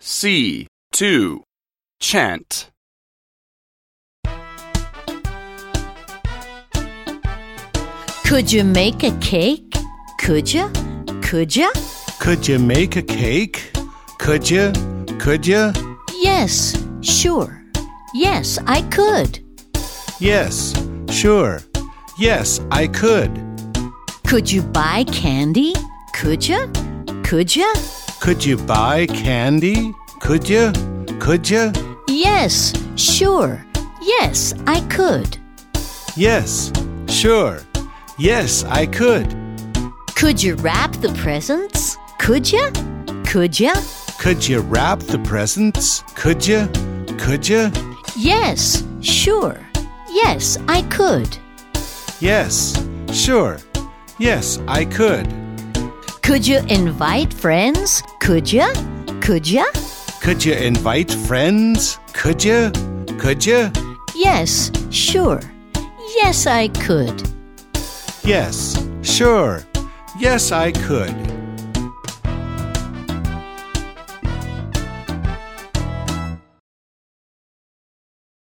C2. Chant. Could you make a cake? Could you? Could you? Could you make a cake? Could you? Could you? Yes, sure. Yes, I could. Yes, sure. Yes, I could. Could you buy candy? Could you? Could you? Could you buy candy? Could you? Could you? Yes, sure. Yes, I could. Yes, sure. Yes, I could. Could you wrap the presents? Could you? Could you? Could you wrap the presents? Could you? Could you? Yes, sure. Yes, I could. Yes, sure. Yes, I could. Could you invite friends? Could you? Could you? Could you invite friends? Could you? Could you? Yes, sure. Yes, I could. Yes, sure. Yes, I could.